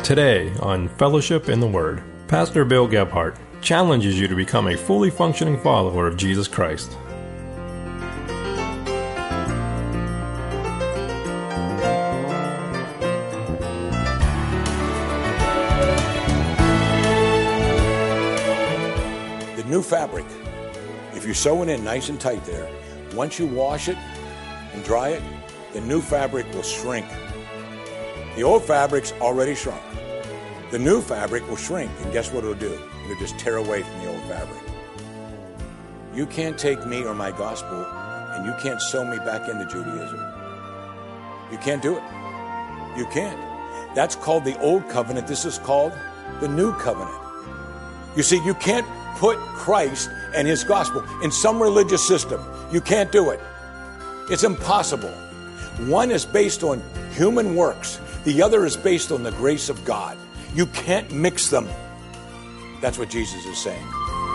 Today on Fellowship in the Word, Pastor Bill Gebhardt challenges you to become a fully functioning follower of Jesus Christ. The new fabric, if you sew it in nice and tight there, once you wash it and dry it, the new fabric will shrink. The old fabric's already shrunk. The new fabric will shrink, and guess what it'll do? It'll just tear away from the old fabric. You can't take me or my gospel, and you can't sew me back into Judaism. You can't do it. You can't. That's called the old covenant. This is called the new covenant. You see, you can't put Christ and his gospel in some religious system. You can't do it. It's impossible. One is based on human works. The other is based on the grace of God. You can't mix them. That's what Jesus is saying.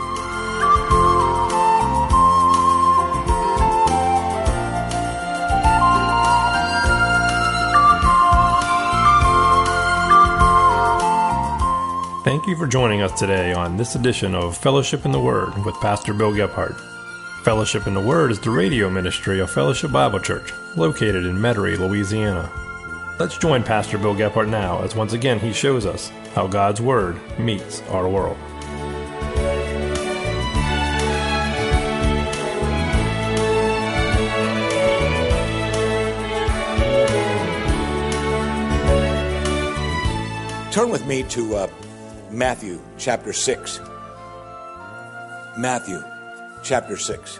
Thank you for joining us today on this edition of Fellowship in the Word with Pastor Bill Gebhardt. Fellowship in the Word is the radio ministry of Fellowship Bible Church, located in Metairie, Louisiana. Let's join Pastor Bill Gebhardt now as once again he shows us how God's Word meets our world. Turn with me to Matthew chapter 6. Matthew chapter 6.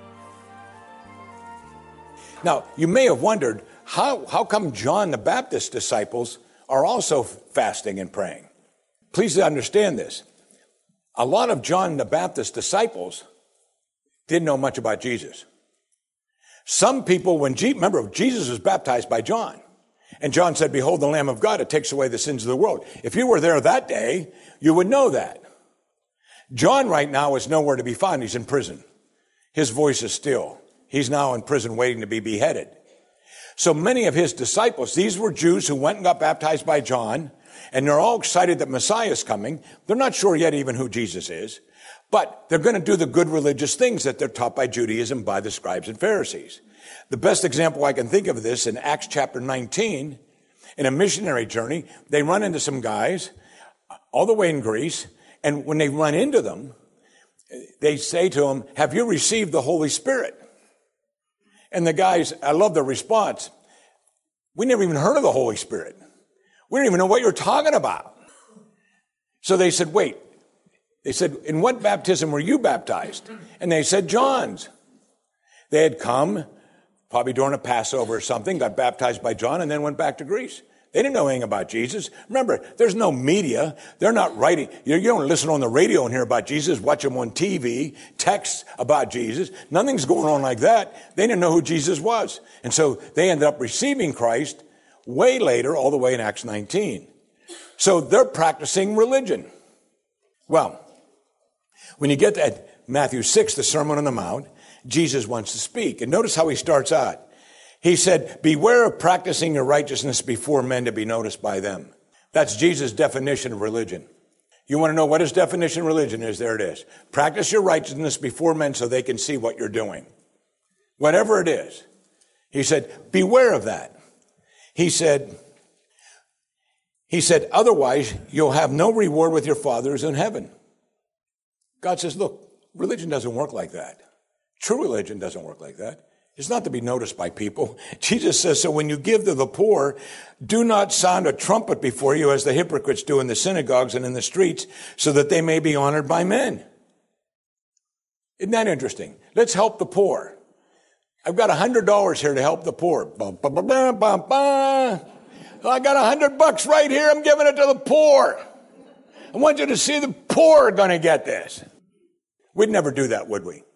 Now, you may have wondered, how come John the Baptist's disciples are also fasting and praying? Please understand this. A lot of John the Baptist's disciples didn't know much about Jesus. Some people, remember, Jesus was baptized by John. And John said, "Behold the Lamb of God, it takes away the sins of the world." If you were there that day, you would know that. John right now is nowhere to be found. He's in prison. His voice is still. He's now in prison waiting to be beheaded. So many of his disciples, these were Jews who went and got baptized by John, and they're all excited that Messiah is coming. They're not sure yet even who Jesus is, but they're going to do the good religious things that they're taught by Judaism, by the scribes and Pharisees. The best example I can think of this in Acts chapter 19, in a missionary journey, they run into some guys all the way in Greece, and when they run into them, they say to them, "Have you received the Holy Spirit?" And the guys, I love their response. "We never even heard of the Holy Spirit. We don't even know what you're talking about." So they said, "Wait." They said, "In what baptism were you baptized?" And they said, "John's." They had come, probably during a Passover or something, got baptized by John, and then went back to Greece. They didn't know anything about Jesus. Remember, there's no media. They're not writing. You don't listen on the radio and hear about Jesus, watch them on TV, texts about Jesus. Nothing's going on like that. They didn't know who Jesus was. And so they ended up receiving Christ way later, all the way in Acts 19. So they're practicing religion. Well, when you get to Matthew 6, the Sermon on the Mount, Jesus wants to speak. And notice how he starts out. He said, "Beware of practicing your righteousness before men to be noticed by them." That's Jesus' definition of religion. You want to know what his definition of religion is? There it is. Practice your righteousness before men so they can see what you're doing. Whatever it is. He said, beware of that. He said, otherwise you'll have no reward with your Father who's in heaven. God says, look, religion doesn't work like that. True religion doesn't work like that. It's not to be noticed by people. Jesus says, so when you give to the poor, do not sound a trumpet before you as the hypocrites do in the synagogues and in the streets, so that they may be honored by men. Isn't that interesting? Let's help the poor. I've got $100 here to help the poor. I got $100 right here. I'm giving it to the poor. I want you to see the poor are going to get this. We'd never do that, would we?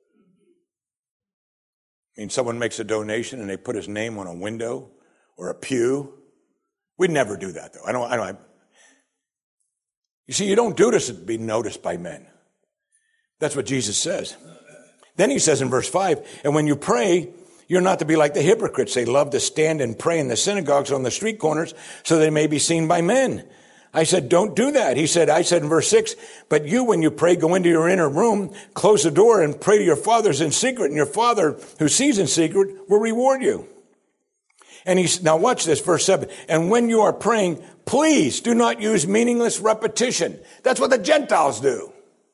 I mean, someone makes a donation and they put his name on a window or a pew. We'd never do that, though. You see, you don't do this to be noticed by men. That's what Jesus says. Then he says in verse 5, and when you pray, You're not to be like the hypocrites. They love to stand and pray in the synagogues on the street corners so they may be seen by men. I said, don't do that. I said in verse 6, but you, when you pray, go into your inner room, close the door, and pray to your Father's in secret, and your Father who sees in secret will reward you. And now watch this, verse 7. And when you are praying, please do not use meaningless repetition. That's what the Gentiles do.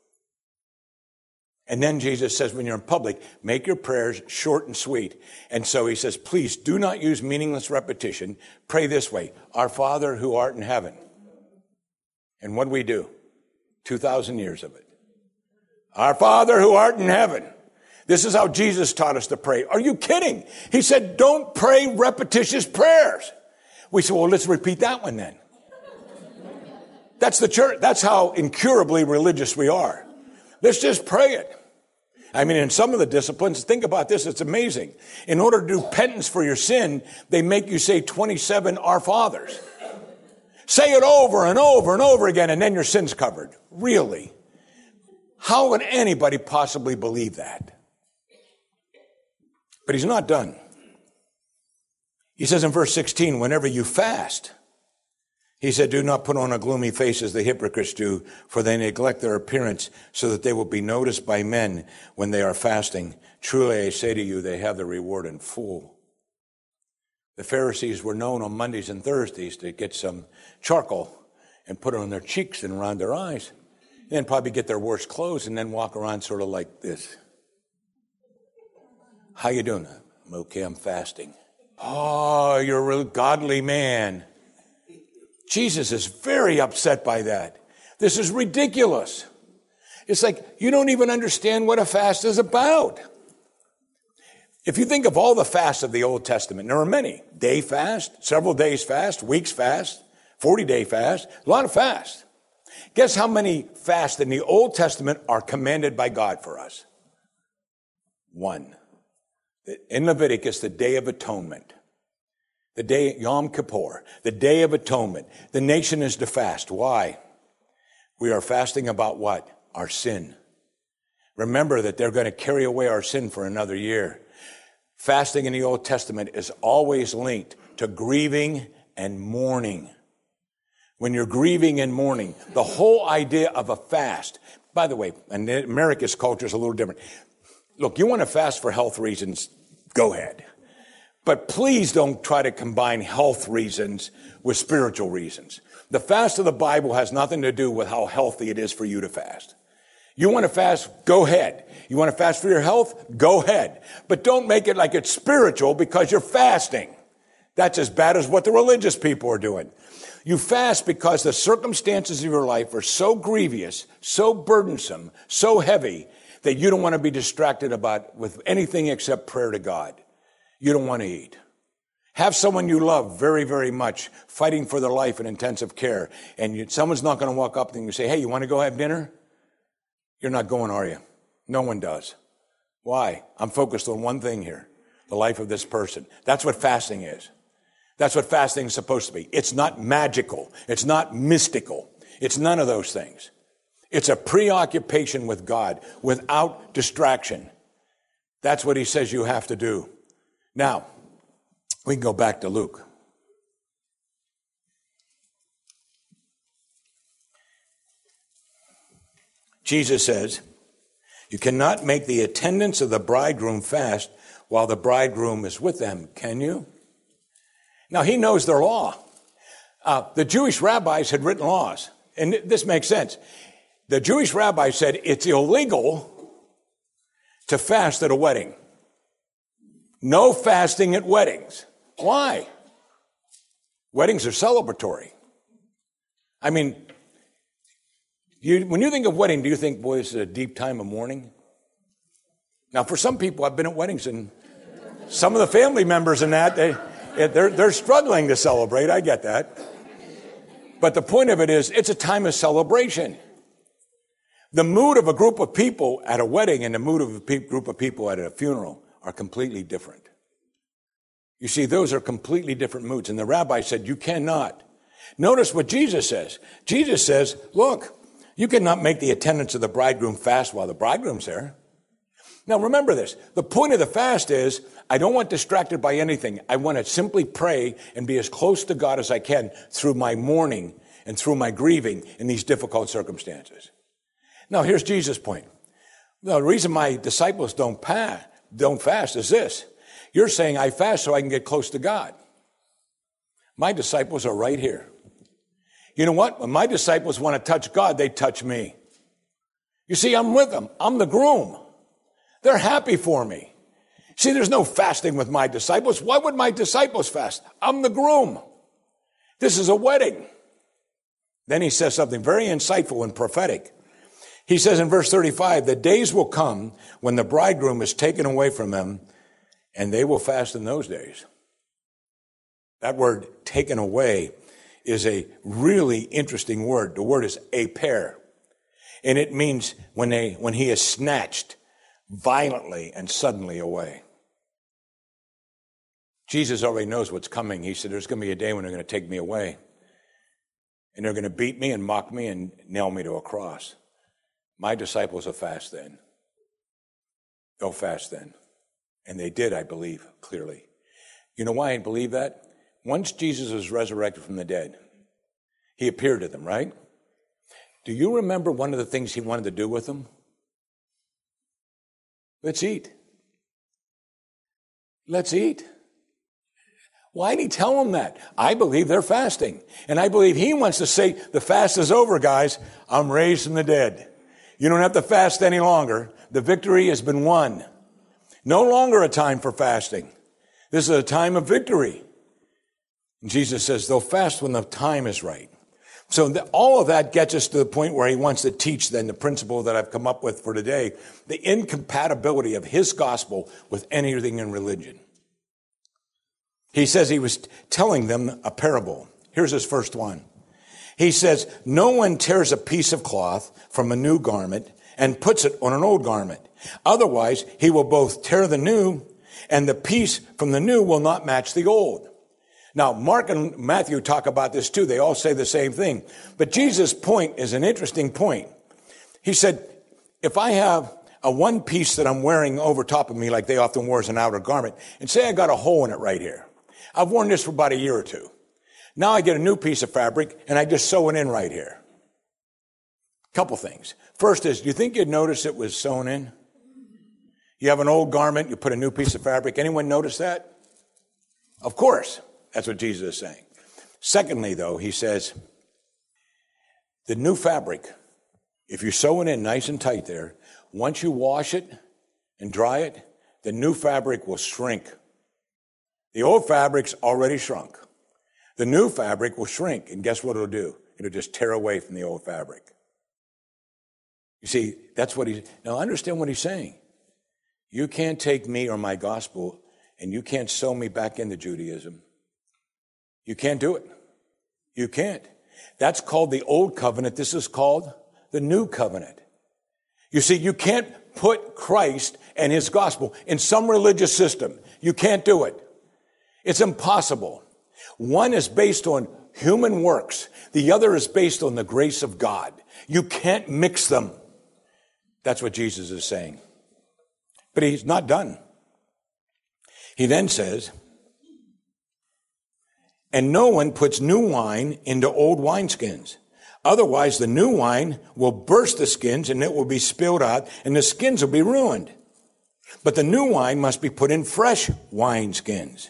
And then Jesus says, when you're in public, make your prayers short and sweet. And so he says, please do not use meaningless repetition. Pray this way, our Father who art in heaven. And what do we do? 2,000 years of it. Our Father who art in heaven. This is how Jesus taught us to pray. Are you kidding? He said, don't pray repetitious prayers. We said, well, let's repeat that one then. That's the church. That's how incurably religious we are. Let's just pray it. I mean, in some of the disciplines, think about this, it's amazing. In order to do penance for your sin, they make you say 27 Our Fathers. Say it over and over and over again, and then your sin's covered. Really? How would anybody possibly believe that? But he's not done. He says in verse 16, whenever you fast, he said, do not put on a gloomy face as the hypocrites do, for they neglect their appearance so that they will be noticed by men when they are fasting. Truly, I say to you, they have the reward in full. The Pharisees were known on Mondays and Thursdays to get some charcoal and put it on their cheeks and around their eyes, and then probably get their worst clothes and then walk around sort of like this. How you doing? I'm okay, I'm fasting. Oh, you're a real godly man. Jesus is very upset by that. This is ridiculous. It's like you don't even understand what a fast is about. If you think of all the fasts of the Old Testament, there are many. Day fast, several days fast, weeks fast, 40-day fast, a lot of fasts. Guess how many fasts in the Old Testament are commanded by God for us? One. In Leviticus, the Day of Atonement. The day, Yom Kippur, the Day of Atonement. The nation is to fast. Why? We are fasting about what? Our sin. Remember that they're going to carry away our sin for another year. Fasting in the Old Testament is always linked to grieving and mourning. When you're grieving and mourning, the whole idea of a fast, by the way, and America's culture is a little different. Look, you want to fast for health reasons, go ahead. But please don't try to combine health reasons with spiritual reasons. The fast of the Bible has nothing to do with how healthy it is for you to fast. You want to fast? Go ahead. You want to fast for your health? Go ahead. But don't make it like it's spiritual because you're fasting. That's as bad as what the religious people are doing. You fast because the circumstances of your life are so grievous, so burdensome, so heavy that you don't want to be distracted about with anything except prayer to God. You don't want to eat. Have someone you love very, very much fighting for their life in intensive care, and someone's not going to walk up and you say, hey, you want to go have dinner? You're not going, are you? No one does. Why? I'm focused on one thing here, the life of this person. That's what fasting is. That's what fasting is supposed to be. It's not magical. It's not mystical. It's none of those things. It's a preoccupation with God without distraction. That's what he says you have to do. Now, we can go back to Luke. Jesus says, you cannot make the attendants of the bridegroom fast while the bridegroom is with them, can you? Now, he knows their law. The Jewish rabbis had written laws, and this makes sense. The Jewish rabbis said it's illegal to fast at a wedding. No fasting at weddings. Why? Weddings are celebratory. I mean, when you think of wedding, do you think, boy, this is a deep time of mourning? Now, for some people, I've been at weddings, and some of the family members in that, they're struggling to celebrate. I get that. But the point of it is, it's a time of celebration. The mood of a group of people at a wedding and the mood of a group of people at a funeral are completely different. You see, those are completely different moods. And the rabbi said, you cannot. Notice what Jesus says. Jesus says, look, you cannot make the attendants of the bridegroom fast while the bridegroom's there. Now remember this. The point of the fast is I don't want distracted by anything. I want to simply pray and be as close to God as I can through my mourning and through my grieving in these difficult circumstances. Now here's Jesus' point. The reason my disciples don't fast is this. You're saying I fast so I can get close to God. My disciples are right here. You know what? When my disciples want to touch God, they touch me. You see, I'm with them. I'm the groom. They're happy for me. See, there's no fasting with my disciples. Why would my disciples fast? I'm the groom. This is a wedding. Then he says something very insightful and prophetic. He says in verse 35, the days will come when the bridegroom is taken away from them, and they will fast in those days. That word, taken away, is a really interesting word. The word is aper. And it means when he is snatched violently and suddenly away. Jesus already knows what's coming. He said, there's going to be a day when they're going to take me away. And they're going to beat me and mock me and nail me to a cross. My disciples will fast then. They'll fast then. And they did, I believe, clearly. You know why I believe that? Once Jesus was resurrected from the dead, he appeared to them, right? Do you remember one of the things he wanted to do with them? Let's eat. Let's eat. Why did he tell them that? I believe they're fasting. And I believe he wants to say, the fast is over, guys. I'm raised from the dead. You don't have to fast any longer. The victory has been won. No longer a time for fasting. This is a time of victory. And Jesus says they'll fast when the time is right. So all of that gets us to the point where he wants to teach then the principle that I've come up with for today, the incompatibility of his gospel with anything in religion. He says he was telling them a parable. Here's his first one. He says, no one tears a piece of cloth from a new garment and puts it on an old garment. Otherwise, he will both tear the new, and the piece from the new will not match the old. Now, Mark and Matthew talk about this too. They all say the same thing. But Jesus' point is an interesting point. He said, if I have a one piece that I'm wearing over top of me, like they often wear as an outer garment, and say I got a hole in it right here. I've worn this for about a year or two. Now I get a new piece of fabric, and I just sew it in right here. Couple things. First is, do you think you'd notice it was sewn in? You have an old garment, you put a new piece of fabric. Anyone notice that? Of course. That's what Jesus is saying. Secondly, though, he says, the new fabric, if you sew it in nice and tight there, once you wash it and dry it, the new fabric will shrink. The old fabric's already shrunk. The new fabric will shrink, and guess what it'll do? It'll just tear away from the old fabric. You see, that's what now understand what he's saying. You can't take me or my gospel, and you can't sew me back into Judaism. You can't do it. You can't. That's called the old covenant. This is called the new covenant. You see, you can't put Christ and his gospel in some religious system. You can't do it. It's impossible. One is based on human works. The other is based on the grace of God. You can't mix them. That's what Jesus is saying. But he's not done. He then says, and no one puts new wine into old wineskins. Otherwise, the new wine will burst the skins and it will be spilled out and the skins will be ruined. But the new wine must be put in fresh wineskins.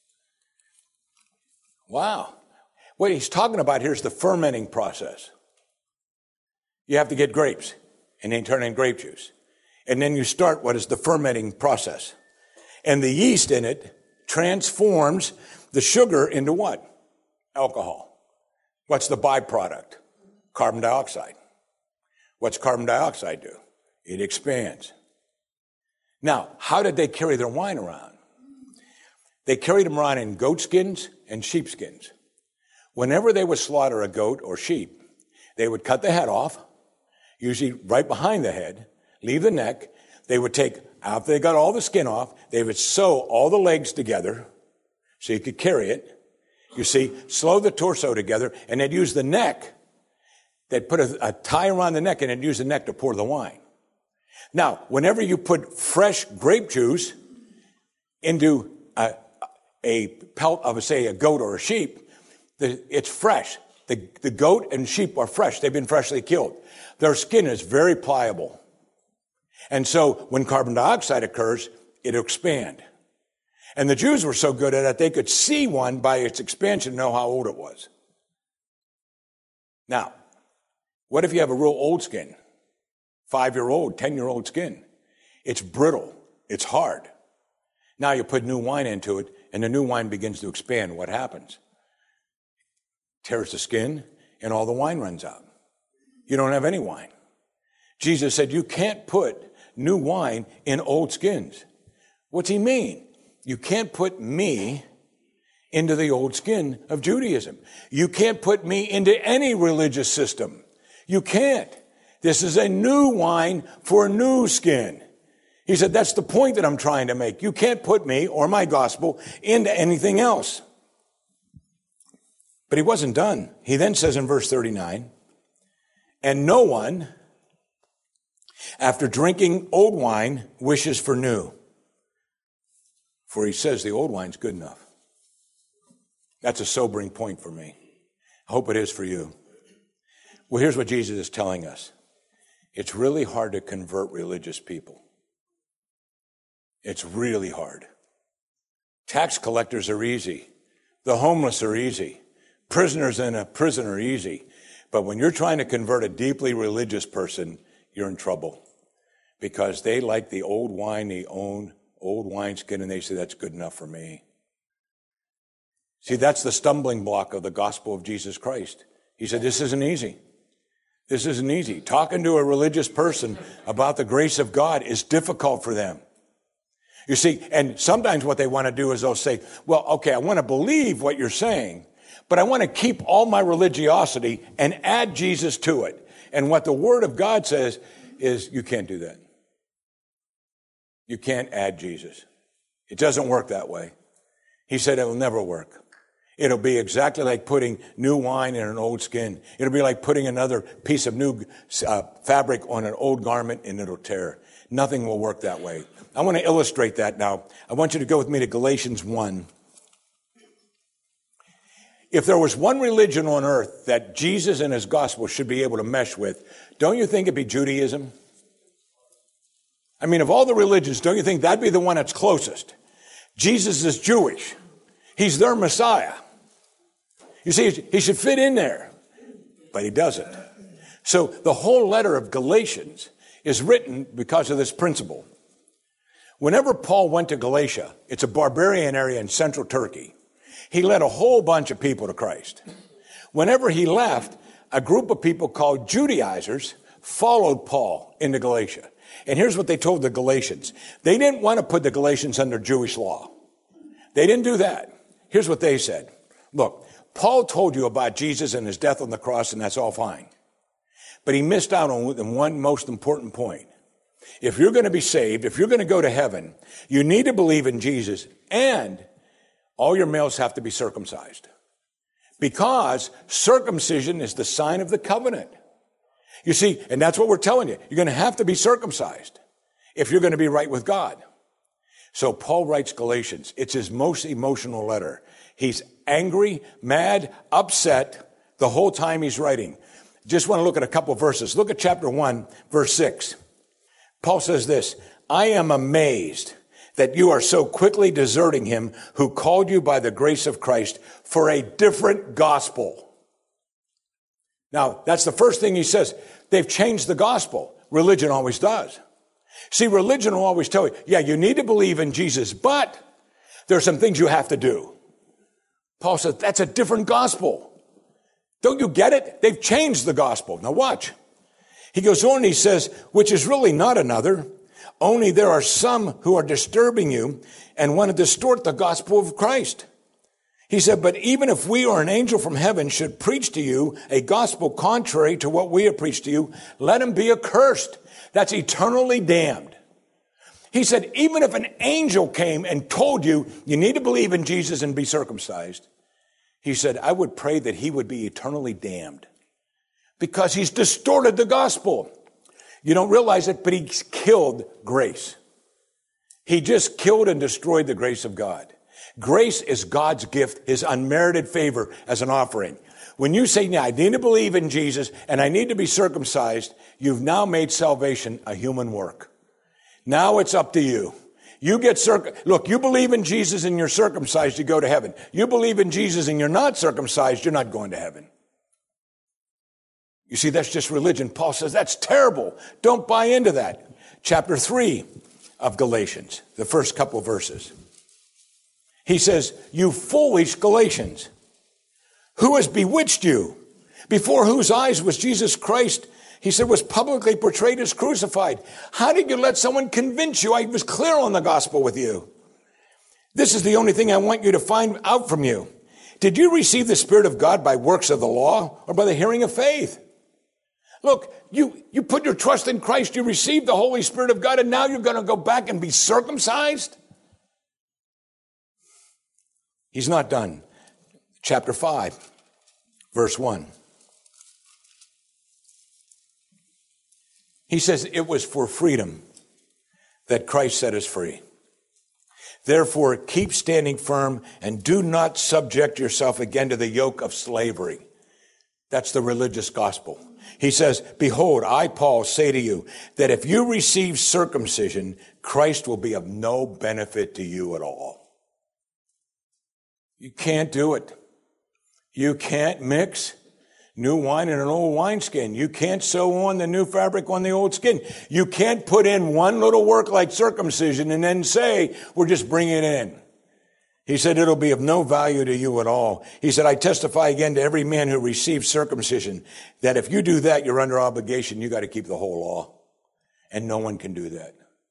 Wow. What he's talking about here is the fermenting process. You have to get grapes and then turn in grape juice. And then you start what is the fermenting process. And the yeast in it transforms the sugar into what? Alcohol. What's the byproduct? Carbon dioxide. What's carbon dioxide do? It expands. Now, how did they carry their wine around? They carried them around in goat skins and sheep skins. Whenever they would slaughter a goat or sheep, they would cut the head off, usually right behind the head, leave the neck. They would take, after they got all the skin off, they would sew all the legs together so you could carry it. You see, sew the torso together, and they'd use the neck. They'd put a tie around the neck, and they'd use the neck to pour the wine. Now, whenever you put fresh grape juice into a pelt of, say, a goat or a sheep, it's fresh. The goat and sheep are fresh. They've been freshly killed. Their skin is very pliable. And so when carbon dioxide occurs, it'll expand. And the Jews were so good at it, they could see one by its expansion and know how old it was. Now, what if you have a real old skin? 5-year-old, 10-year-old skin. It's brittle. It's hard. Now you put new wine into it, and the new wine begins to expand. What happens? Tears the skin, and all the wine runs out. You don't have any wine. Jesus said, you can't put new wine in old skins. What's he mean? You can't put me into the old skin of Judaism. You can't put me into any religious system. You can't. This is a new wine for a new skin. He said, that's the point that I'm trying to make. You can't put me or my gospel into anything else. But he wasn't done. He then says in verse 39, and no one, after drinking old wine, wishes for new. For he says the old wine's good enough. That's a sobering point for me. I hope it is for you. Well, here's what Jesus is telling us. It's really hard to convert religious people. It's really hard. Tax collectors are easy. The homeless are easy. Prisoners in a prison are easy. But when you're trying to convert a deeply religious person, you're in trouble. Because they like the old wine, they own old wineskin, and they say, that's good enough for me. See, that's the stumbling block of the gospel of Jesus Christ. He said, this isn't easy. This isn't easy. Talking to a religious person about the grace of God is difficult for them. You see, and sometimes what they want to do is they'll say, well, okay, I want to believe what you're saying, but I want to keep all my religiosity and add Jesus to it. And what the Word of God says is you can't do that. You can't add Jesus. It doesn't work that way. He said it will never work. It'll be exactly like putting new wine in an old skin. It'll be like putting another piece of new fabric on an old garment, and it'll tear. Nothing will work that way. I want to illustrate that now. I want you to go with me to Galatians 1. If there was one religion on earth that Jesus and his gospel should be able to mesh with, don't you think it'd be Judaism? I mean, of all the religions, don't you think that'd be the one that's closest? Jesus is Jewish. He's their Messiah. You see, he should fit in there, but he doesn't. So the whole letter of Galatians is written because of this principle. Whenever Paul went to Galatia, it's a barbarian area in central Turkey. He led a whole bunch of people to Christ. Whenever he left, a group of people called Judaizers followed Paul into Galatia. And here's what they told the Galatians. They didn't want to put the Galatians under Jewish law. They didn't do that. Here's what they said. Look, Paul told you about Jesus and his death on the cross, and that's all fine. But he missed out on one most important point. If you're going to be saved, if you're going to go to heaven, you need to believe in Jesus, and all your males have to be circumcised. Because circumcision is the sign of the covenant. You see, and that's what we're telling you. You're going to have to be circumcised if you're going to be right with God. So Paul writes Galatians. It's his most emotional letter. He's angry, mad, upset the whole time he's writing. Just want to look at a couple of verses. Look at chapter 1, verse 6. Paul says this, I am amazed that you are so quickly deserting him who called you by the grace of Christ for a different gospel. Now, that's the first thing he says. They've changed the gospel. Religion always does. See, religion will always tell you, yeah, you need to believe in Jesus, but there are some things you have to do. Paul says, that's a different gospel. Don't you get it? They've changed the gospel. Now watch. He goes on and he says, which is really not another, only there are some who are disturbing you and want to distort the gospel of Christ. He said, but even if we or an angel from heaven should preach to you a gospel contrary to what we have preached to you, let him be accursed. That's eternally damned. He said, even if an angel came and told you, you need to believe in Jesus and be circumcised, he said, I would pray that he would be eternally damned because he's distorted the gospel. You don't realize it, but he killed grace. He just killed and destroyed the grace of God. Grace is God's gift, his unmerited favor as an offering. When you say, I need to believe in Jesus and I need to be circumcised, you've now made salvation a human work. Now it's up to you. You get look, you believe in Jesus and you're circumcised, you go to heaven. You believe in Jesus and you're not circumcised, you're not going to heaven. You see, that's just religion. Paul says, that's terrible. Don't buy into that. Chapter 3 of Galatians, the first couple of verses. He says, you foolish Galatians, who has bewitched you? Before whose eyes was Jesus Christ, he said, was publicly portrayed as crucified. How did you let someone convince you? I was clear on the gospel with you. This is the only thing I want you to find out from you. Did you receive the Spirit of God by works of the law or by the hearing of faith? Look, you put your trust in Christ, you received the Holy Spirit of God, and now you're going to go back and be circumcised? He's not done. Chapter 5, verse 1. He says, it was for freedom that Christ set us free. Therefore, keep standing firm and do not subject yourself again to the yoke of slavery. That's the religious gospel. He says, behold, I, Paul, say to you that if you receive circumcision, Christ will be of no benefit to you at all. You can't do it. You can't mix new wine in an old wineskin. You can't sew on the new fabric on the old skin. You can't put in one little work like circumcision and then say, we're just bringing it in. He said, it'll be of no value to you at all. He said, I testify again to every man who receives circumcision that if you do that, you're under obligation. You got to keep the whole law. And no one can do that.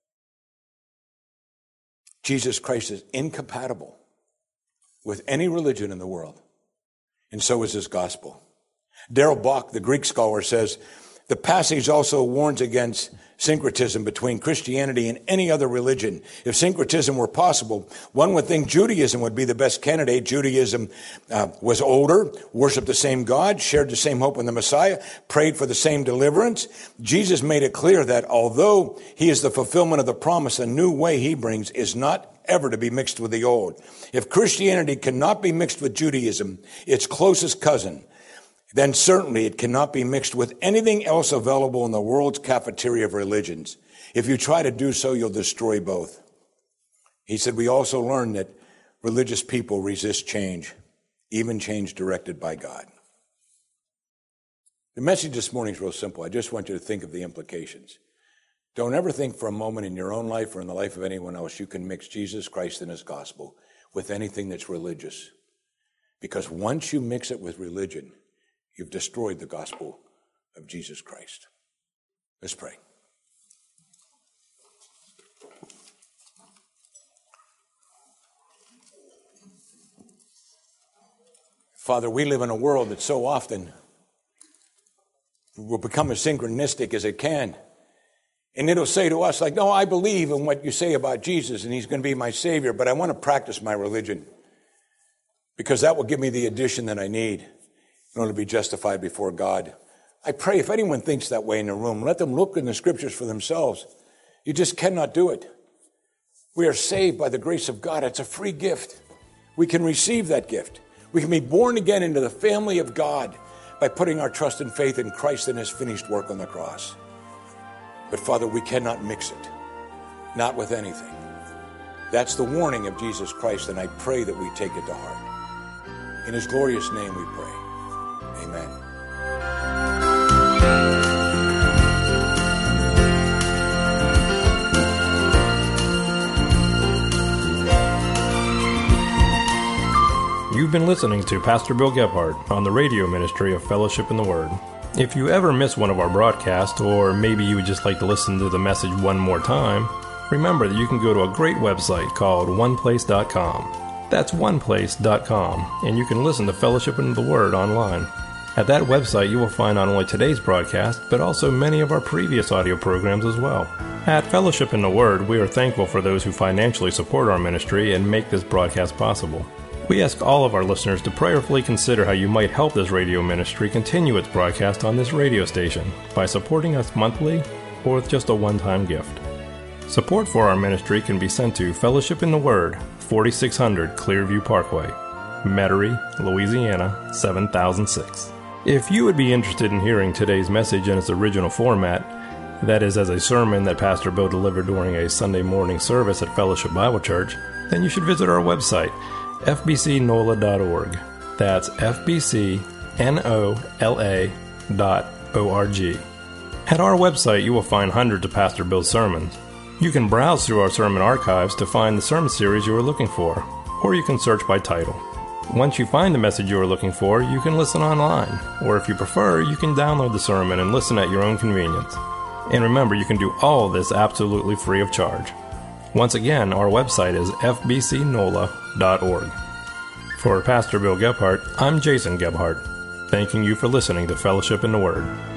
Jesus Christ is incompatible with any religion in the world. And so is his gospel. Darrell Bock, the Greek scholar, says, the passage also warns against syncretism between Christianity and any other religion. If syncretism were possible, one would think Judaism would be the best candidate. Judaism was older, worshiped the same God, shared the same hope in the Messiah, prayed for the same deliverance. Jesus made it clear that although he is the fulfillment of the promise, a new way he brings is not ever to be mixed with the old. If Christianity cannot be mixed with Judaism, its closest cousin, then certainly it cannot be mixed with anything else available in the world's cafeteria of religions. If you try to do so, you'll destroy both. He said, we also learn that religious people resist change, even change directed by God. The message this morning is real simple. I just want you to think of the implications. Don't ever think for a moment in your own life or in the life of anyone else you can mix Jesus Christ and his gospel with anything that's religious. Because once you mix it with religion, you've destroyed the gospel of Jesus Christ. Let's pray. Father, we live in a world that so often will become as synchronistic as it can. And it'll say to us, like, no, I believe in what you say about Jesus and he's going to be my Savior, but I want to practice my religion because that will give me the addition that I need in order to be justified before God. I pray if anyone thinks that way in the room, let them look in the scriptures for themselves. You just cannot do it. We are saved by the grace of God. It's a free gift. We can receive that gift. We can be born again into the family of God by putting our trust and faith in Christ and his finished work on the cross. But Father, we cannot mix it, not with anything. That's the warning of Jesus Christ, and I pray that we take it to heart. In his glorious name we pray. Amen. You've been listening to Pastor Bill Gebhardt on the radio ministry of Fellowship in the Word. If you ever miss one of our broadcasts, or maybe you would just like to listen to the message one more time, remember that you can go to a great website called oneplace.com. That's oneplace.com, and you can listen to Fellowship in the Word online. At that website, you will find not only today's broadcast, but also many of our previous audio programs as well. At Fellowship in the Word, we are thankful for those who financially support our ministry and make this broadcast possible. We ask all of our listeners to prayerfully consider how you might help this radio ministry continue its broadcast on this radio station by supporting us monthly, or with just a one-time gift. Support for our ministry can be sent to Fellowship in the Word, 4600 Clearview Parkway, Metairie, Louisiana, 7006. If you would be interested in hearing today's message in its original format, that is as a sermon that Pastor Bill delivered during a Sunday morning service at Fellowship Bible Church, then you should visit our website, fbcnola.org. That's fbcnola.org. At our website, you will find hundreds of Pastor Bill's sermons. You can browse through our sermon archives to find the sermon series you are looking for, or you can search by title. Once you find the message you are looking for, you can listen online, or if you prefer, you can download the sermon and listen at your own convenience. And remember, you can do all of this absolutely free of charge. Once again, our website is fbcnola.org. For Pastor Bill Gebhardt, I'm Jason Gebhardt, thanking you for listening to Fellowship in the Word.